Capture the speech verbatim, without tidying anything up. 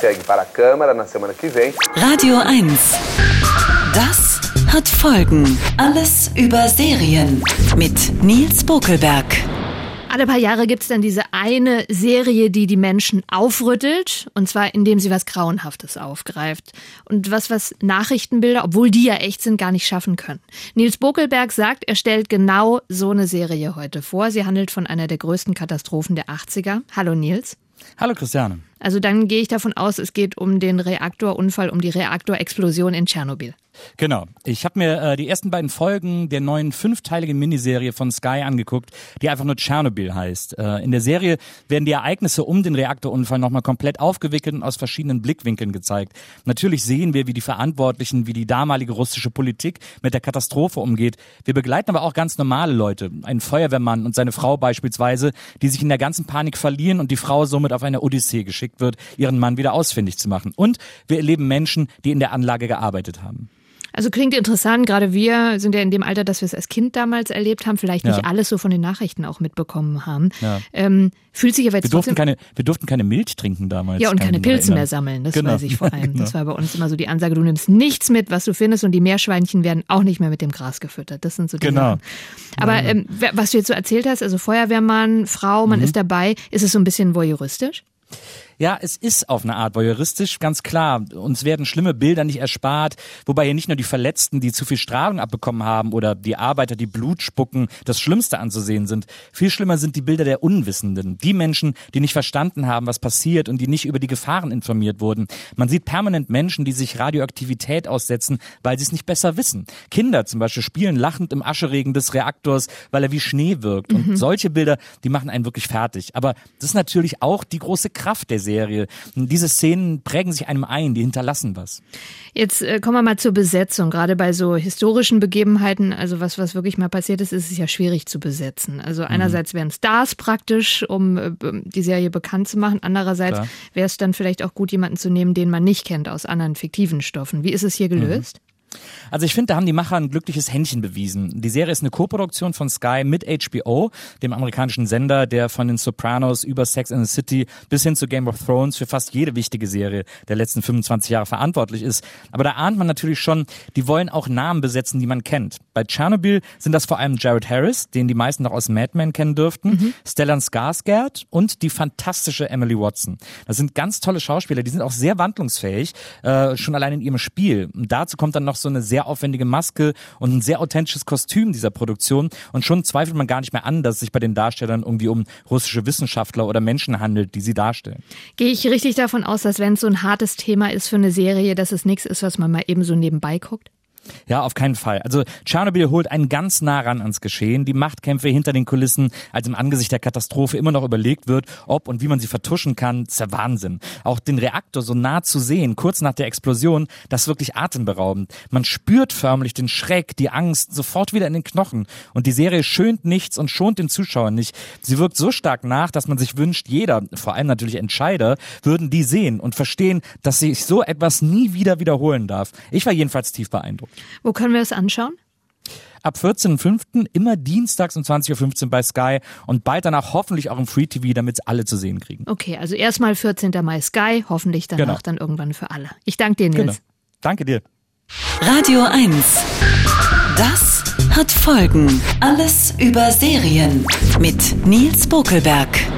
segue para a Câmara na semana que vem. Radio eins. Das hat Folgen. Alles über Serien mit Nils Bokelberg. Alle paar Jahre gibt es dann diese eine Serie, die die Menschen aufrüttelt. Und zwar, indem sie was Grauenhaftes aufgreift. Und was, was Nachrichtenbilder, obwohl die ja echt sind, gar nicht schaffen können. Nils Bokelberg sagt, er stellt genau so eine Serie heute vor. Sie handelt von einer der größten Katastrophen der achtziger. Hallo Nils. Hallo Christiane. Also dann gehe ich davon aus, es geht um den Reaktorunfall, um die Reaktorexplosion in Tschernobyl. Genau. Ich habe mir äh, die ersten beiden Folgen der neuen fünfteiligen Miniserie von Sky angeguckt, die einfach nur Tschernobyl heißt. Äh, in der Serie werden die Ereignisse um den Reaktorunfall nochmal komplett aufgewickelt und aus verschiedenen Blickwinkeln gezeigt. Natürlich sehen wir, wie die Verantwortlichen, wie die damalige russische Politik mit der Katastrophe umgeht. Wir begleiten aber auch ganz normale Leute. Einen Feuerwehrmann und seine Frau beispielsweise, die sich in der ganzen Panik verlieren und die Frau somit auf eine Odyssee geschickt wird, ihren Mann wieder ausfindig zu machen. Und wir erleben Menschen, die in der Anlage gearbeitet haben. Also klingt interessant, gerade wir sind ja in dem Alter, dass wir es als Kind damals erlebt haben, vielleicht nicht ja. alles so von den Nachrichten auch mitbekommen haben. Ja. Ähm, fühlt sich aber jetzt wir durften trotzdem... keine, wir durften keine Milch trinken damals. Ja, und keine Pilze mehr sammeln, das genau. weiß ich vor allem. genau. Das war bei uns immer so die Ansage, du nimmst nichts mit, was du findest, und die Meerschweinchen werden auch nicht mehr mit dem Gras gefüttert. Das sind so die genau. Sachen. Aber ähm, was du jetzt so erzählt hast, also Feuerwehrmann, Frau, man mhm. ist dabei, ist es so ein bisschen voyeuristisch? Ja, es ist auf eine Art voyeuristisch, ganz klar. Uns werden schlimme Bilder nicht erspart, wobei hier nicht nur die Verletzten, die zu viel Strahlung abbekommen haben, oder die Arbeiter, die Blut spucken, das Schlimmste anzusehen sind. Viel schlimmer sind die Bilder der Unwissenden, die Menschen, die nicht verstanden haben, was passiert und die nicht über die Gefahren informiert wurden. Man sieht permanent Menschen, die sich Radioaktivität aussetzen, weil sie es nicht besser wissen. Kinder zum Beispiel spielen lachend im Ascheregen des Reaktors, weil er wie Schnee wirkt. Und mhm. solche Bilder, die machen einen wirklich fertig. Aber das ist natürlich auch die große Kraft der Serie. Diese Szenen prägen sich einem ein, die hinterlassen was. Jetzt äh, kommen wir mal zur Besetzung. Gerade bei so historischen Begebenheiten, also was, was wirklich mal passiert ist, ist es ja schwierig zu besetzen. Also einerseits wären Stars praktisch, um äh, die Serie bekannt zu machen. Andererseits wäre es dann vielleicht auch gut, jemanden zu nehmen, den man nicht kennt aus anderen fiktiven Stoffen. Wie ist es hier gelöst? Mhm. Also ich finde, da haben die Macher ein glückliches Händchen bewiesen. Die Serie ist eine Koproduktion von Sky mit H B O, dem amerikanischen Sender, der von den Sopranos über Sex and the City bis hin zu Game of Thrones für fast jede wichtige Serie der letzten fünfundzwanzig Jahre verantwortlich ist. Aber da ahnt man natürlich schon, die wollen auch Namen besetzen, die man kennt. Bei Tschernobyl sind das vor allem Jared Harris, den die meisten noch aus Mad Men kennen dürften, mhm. Stellan Skarsgård und die fantastische Emily Watson. Das sind ganz tolle Schauspieler, die sind auch sehr wandlungsfähig, äh, schon allein in ihrem Spiel. Und dazu kommt dann noch so eine sehr aufwendige Maske und ein sehr authentisches Kostüm dieser Produktion, und schon zweifelt man gar nicht mehr an, dass es sich bei den Darstellern irgendwie um russische Wissenschaftler oder Menschen handelt, die sie darstellen. Gehe ich richtig davon aus, dass wenn es so ein hartes Thema ist für eine Serie, dass es nichts ist, was man mal eben so nebenbei guckt? Ja, auf keinen Fall. Also Tschernobyl holt einen ganz nah ran ans Geschehen. Die Machtkämpfe hinter den Kulissen, als im Angesicht der Katastrophe immer noch überlegt wird, ob und wie man sie vertuschen kann, ist der Wahnsinn. Auch den Reaktor so nah zu sehen, kurz nach der Explosion, das ist wirklich atemberaubend. Man spürt förmlich den Schreck, die Angst sofort wieder in den Knochen. Und die Serie schönt nichts und schont den Zuschauer nicht. Sie wirkt so stark nach, dass man sich wünscht, jeder, vor allem natürlich Entscheider, würden die sehen und verstehen, dass sich so etwas nie wieder wiederholen darf. Ich war jedenfalls tief beeindruckt. Wo können wir es anschauen? Ab vierzehnten fünften immer dienstags um zwanzig Uhr fünfzehn bei Sky und bald danach hoffentlich auch im Free T V, damit es alle zu sehen kriegen. Okay, also erstmal vierzehnten Mai Sky, hoffentlich danach genau. dann irgendwann für alle. Ich danke dir, Nils. Genau. Danke dir. Radio eins. Das hat Folgen. Alles über Serien mit Nils Bokelberg.